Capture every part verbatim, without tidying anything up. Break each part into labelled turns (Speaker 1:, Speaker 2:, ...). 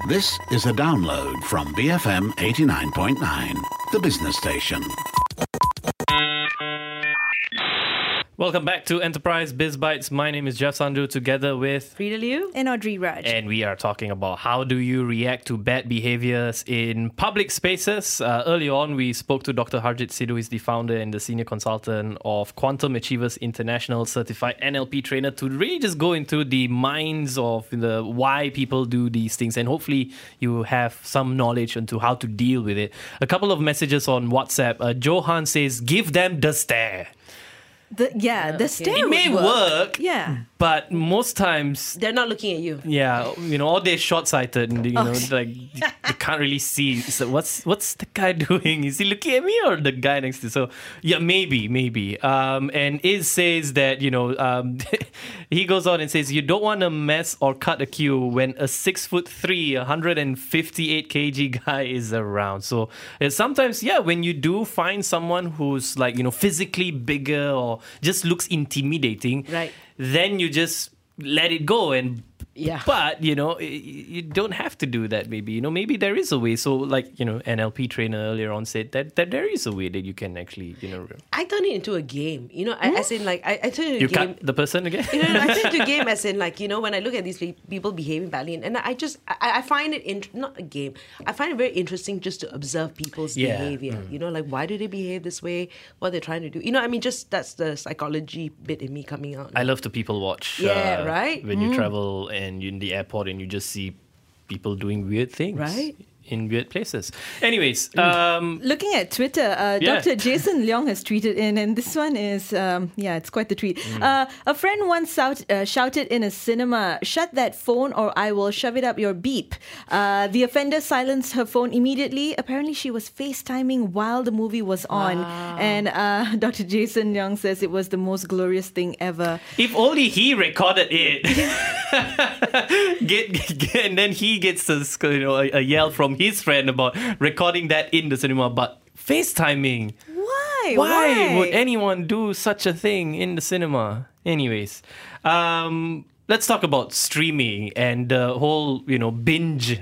Speaker 1: This is a download from B F M eighty-nine point nine, the business station.
Speaker 2: Welcome back to Enterprise Biz Bites. My name is Jeff Sandhu, together with
Speaker 3: Frida Liu
Speaker 4: and Audrey Raj.
Speaker 2: And we are talking about how do you react to bad behaviors in public spaces. Uh, earlier on, we spoke to Doctor Harjit Sidhu. He's the founder and the senior consultant of Quantum Achievers International, certified N L P trainer, to really just go into the minds of the why people do these things. And hopefully you have some knowledge into how to deal with it. A couple of messages on WhatsApp. Uh, Johan says, give them the stare.
Speaker 4: The, yeah, the stare
Speaker 2: It may
Speaker 4: would
Speaker 2: work,
Speaker 4: Yeah.
Speaker 2: but most times,
Speaker 3: They're not looking at you.
Speaker 2: yeah, you know, or they're short-sighted, and, you know, like, they can't really see. So what's what's the guy doing? Is he looking at me or the guy next to? So yeah, maybe, maybe. Um, and Iz says that, you know, um, he goes on and says, you don't want to mess or cut a queue when a six foot three, one hundred fifty-eight kilograms guy is around. So uh, sometimes, yeah, when you do find someone who's like, you know, physically bigger or just looks intimidating,
Speaker 3: Right.
Speaker 2: then you just let it go. And
Speaker 3: Yeah.
Speaker 2: but you know, you don't have to do that. Maybe, you know, maybe there is a way. So like, you know, N L P trainer earlier on said that, that there is a way that you can actually, you know,
Speaker 3: I turn it into a game. You know, I, as in like, I, I turn it into
Speaker 2: you
Speaker 3: a game.
Speaker 2: cut the person again.
Speaker 3: You know, I turn it into a game as in like, you know, when I look at these pe- people behaving badly, and, and I just, I, I find it, in, not a game, I find it very interesting just to observe people's
Speaker 2: Yeah.
Speaker 3: behavior.
Speaker 2: Mm.
Speaker 3: You know, like why do they behave this way? What they're trying to do. You know, I mean, just that's the psychology bit in me coming out.
Speaker 2: I love to people watch.
Speaker 3: Yeah, right?
Speaker 2: When you travel and you're in the airport and you just see people doing weird things.
Speaker 3: Right.
Speaker 2: In weird places. Anyways, um,
Speaker 4: Looking at Twitter, uh,
Speaker 2: Yeah.
Speaker 4: Doctor Jason Leong has tweeted in, and this one is, um, yeah, it's quite the tweet.
Speaker 2: Mm.
Speaker 4: Uh, a friend once shout, uh, shouted in a cinema, "Shut that phone or I will shove it up your beep." Uh, the offender silenced her phone immediately. Apparently, she was FaceTiming while the movie was on. And uh, Doctor Jason Leong says it was the most glorious thing ever.
Speaker 2: if only he recorded it. get, get, and then he gets a, you know, a, a yell from his friend about recording that in the cinema. But FaceTiming,
Speaker 4: Why?
Speaker 2: why would anyone do such a thing in the cinema? Anyways, um, let's talk about streaming and the whole, you know, binge.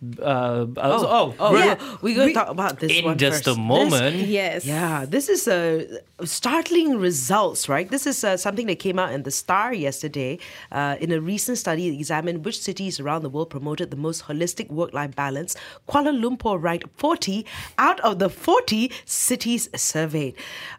Speaker 2: Uh, oh, oh,
Speaker 3: Oh,
Speaker 2: we're-
Speaker 3: yeah. We're going to talk about this
Speaker 2: in
Speaker 3: one
Speaker 2: just
Speaker 3: first.
Speaker 2: a moment.
Speaker 4: Yes.
Speaker 3: Yeah, this is a startling results, right? This is uh, something that came out in the Star yesterday. Uh, in a recent study that examined which cities around the world promoted the most holistic work-life balance, Kuala Lumpur ranked forty out of the forty cities surveyed.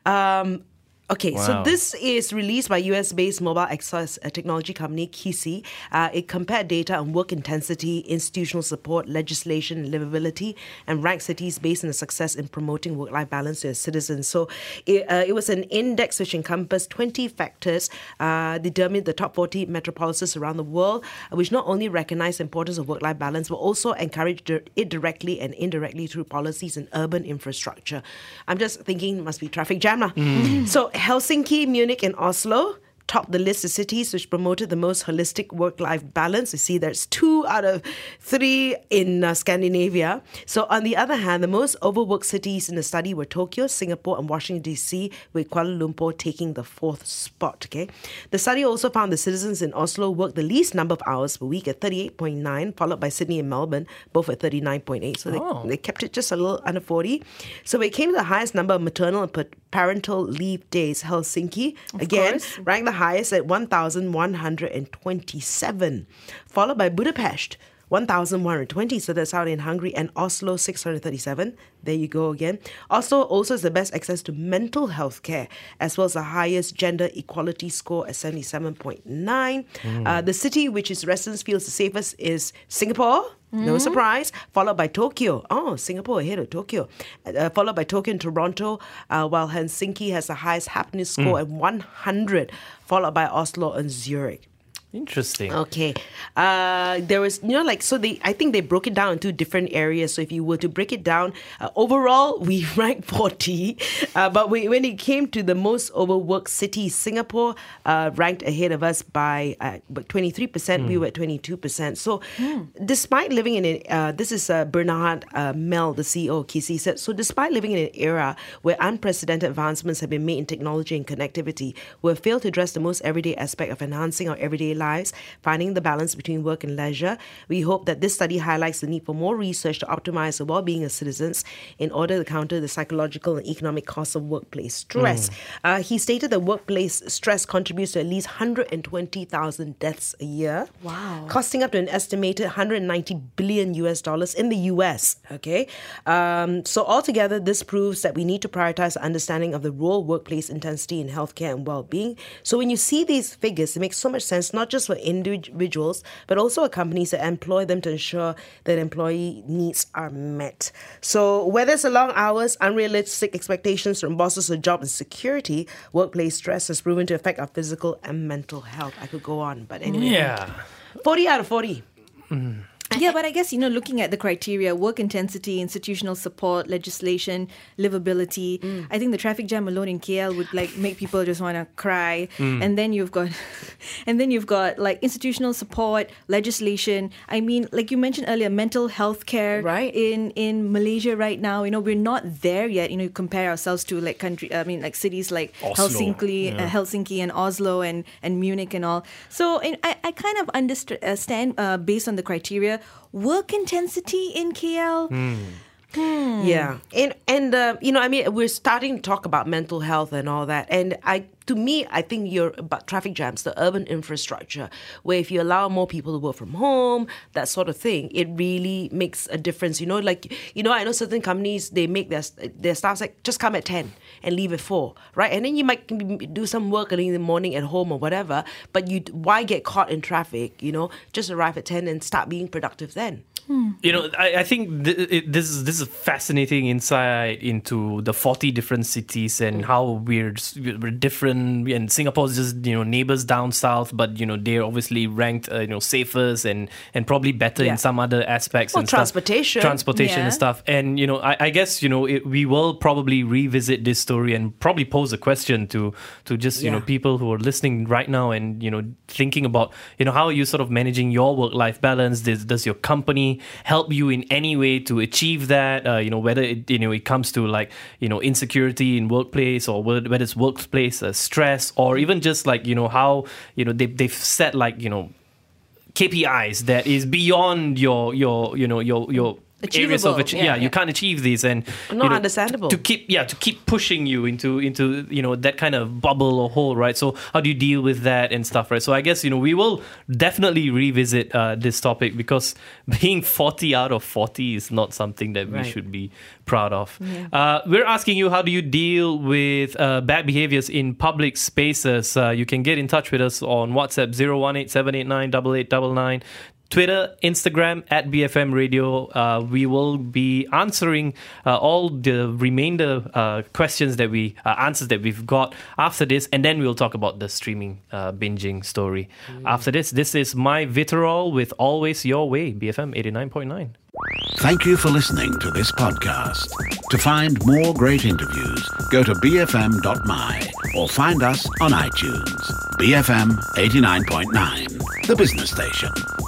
Speaker 3: Um, Okay,
Speaker 2: Wow.
Speaker 3: so this is released by U S-based mobile access uh, technology company Kisi. Uh, it compared data on work intensity, institutional support, legislation, and livability, and ranked cities based on the success in promoting work-life balance to its citizens. So it, uh, it was an index which encompassed twenty factors, uh, determined the top forty metropolises around the world, uh, which not only recognize the importance of work-life balance, but also encourage it directly and indirectly through policies and urban infrastructure. I'm just thinking it must be traffic jam. lah. So Helsinki, Munich, and Oslo topped the list of cities which promoted the most holistic work-life balance. You see, there's two out of three in uh, Scandinavia. So on the other hand, the most overworked cities in the study were Tokyo, Singapore, and Washington, D C, with Kuala Lumpur taking the fourth spot. Okay, the study also found the citizens in Oslo worked the least number of hours per week at thirty-eight point nine, followed by Sydney and Melbourne, both at thirty-nine point eight. So they,
Speaker 2: Oh.
Speaker 3: they kept it just a little under forty. So it came to the highest number of maternal and parental leave days. Helsinki, again,
Speaker 4: course.
Speaker 3: ranked the highest at one thousand one hundred twenty-seven, followed by Budapest, one thousand one hundred twenty, so that's out in Hungary, and Oslo, six hundred thirty-seven. There you go again. Oslo also has the best access to mental health care, as well as the highest gender equality score at seventy-seven point nine. Uh, the city which its residents feels the safest is Singapore. No surprise. Followed by Tokyo. Oh, Singapore ahead of Tokyo. Uh, followed by Tokyo and Toronto, uh, while Helsinki has the highest happiness score at one hundred, followed by Oslo and Zurich.
Speaker 2: Interesting.
Speaker 3: Okay. Uh, there was, you know, like, so they, I think they broke it down into different areas. So if you were to break it down, uh, overall, we ranked forty. Uh, but we, when it came to the most overworked cities, Singapore uh, ranked ahead of us by uh, twenty-three percent. Mm. We were at twenty-two percent. So mm. despite living in an, uh, this is uh, Bernard uh, Mel, the C E O of Kisi, said, so despite living in an era where unprecedented advancements have been made in technology and connectivity, we have failed to address the most everyday aspect of enhancing our everyday lives, finding the balance between work and leisure. We hope that this study highlights the need for more research to optimize the well-being of citizens in order to counter the psychological and economic costs of workplace stress. Mm. Uh, he stated that workplace stress contributes to at least one hundred twenty thousand deaths a year.
Speaker 4: Wow.
Speaker 3: Costing up to an estimated one hundred ninety billion U S dollars in the U S. Okay. Um, so altogether, this proves that we need to prioritize the understanding of the role workplace intensity in healthcare and well-being. So when you see these figures, it makes so much sense, not just for individuals, but also companies that employ them to ensure that employee needs are met. So whether it's the long hours, unrealistic expectations from bosses or job insecurity, workplace stress has proven to affect our physical and mental health. I could go on, but anyway.
Speaker 2: Yeah.
Speaker 3: forty out of forty.
Speaker 2: Mm.
Speaker 4: Yeah, but I guess, you know, looking at the criteria, work intensity, institutional support, legislation, livability, mm. I think the traffic jam alone in K L would like make people just want to cry. Mm. And then you've got, and then you've got like institutional support, legislation. I mean, like you mentioned earlier, mental health care
Speaker 3: right.
Speaker 4: in, in Malaysia right now, you know, we're not there yet. You know, you compare ourselves to like country, I mean, like cities like
Speaker 2: Oslo.
Speaker 4: Helsinki,
Speaker 2: Yeah.
Speaker 4: uh, Helsinki and Oslo and, and Munich and all. So and I, I kind of understand uh, based on the criteria, work intensity in K L.
Speaker 2: Mm.
Speaker 3: Hmm. Yeah, and and uh, you know, I mean, we're starting to talk about mental health and all that, and I, to me, I think you're about traffic jams, the urban infrastructure, where if you allow more people to work from home, that sort of thing, it really makes a difference. You know, like you know, I know certain companies they make their their staff like just come at ten and leave at four, right? And then you might do some work early in the morning at home or whatever, but you why get caught in traffic? You know, just arrive at ten and start being productive then.
Speaker 4: Hmm.
Speaker 2: You know, I, I think th- it, this is this is a fascinating insight into the forty different cities and how we're, we're different. And Singapore's just, you know, neighbors down south, but, you know, they're obviously ranked, uh, you know, safest and, and probably better
Speaker 3: yeah.
Speaker 2: in some other aspects.
Speaker 3: Well,
Speaker 2: and
Speaker 3: transportation.
Speaker 2: Stuff. Transportation
Speaker 4: yeah.
Speaker 2: and stuff. And, you know, I, I guess, you know, it, we will probably revisit this story and probably pose a question to, to just, you
Speaker 3: yeah.
Speaker 2: know, people who are listening right now and, you know, thinking about, you know, how are you sort of managing your work-life balance? Does, does your company help you in any way to achieve that? Uh, you know, whether it, you know, it comes to like, you know, insecurity in workplace or whether it's workplace uh, stress or even just like, you know, how, you know, they, they've set like, you know, K P Is that is beyond your, your, you know, your, your, areas of ach- yeah,
Speaker 4: yeah,
Speaker 2: yeah, you can't achieve these and
Speaker 3: not
Speaker 2: you know,
Speaker 3: understandable
Speaker 2: to keep yeah to keep pushing you into into you know that kind of bubble or hole, right? So how do you deal with that and stuff, right? So I guess you know we will definitely revisit uh, this topic because being forty out of forty is not something that
Speaker 3: right.
Speaker 2: we should be proud of.
Speaker 4: Yeah.
Speaker 2: Uh, we're asking you, how do you deal with uh, bad behaviors in public spaces? Uh, you can get in touch with us on WhatsApp zero one eight seven eight nine eight eight nine nine. Twitter, Instagram, at B F M Radio. Uh, we will be answering uh, all the remainder uh, questions that we, uh, answers that we've got after this, and then we'll talk about the streaming uh, binging story. Mm. After this, this is My Vitrol with Always Your Way, B F M eighty-nine point nine.
Speaker 1: Thank you for listening to this podcast. To find more great interviews, go to b f m dot m y or find us on iTunes. B F M eighty-nine point nine, the business station.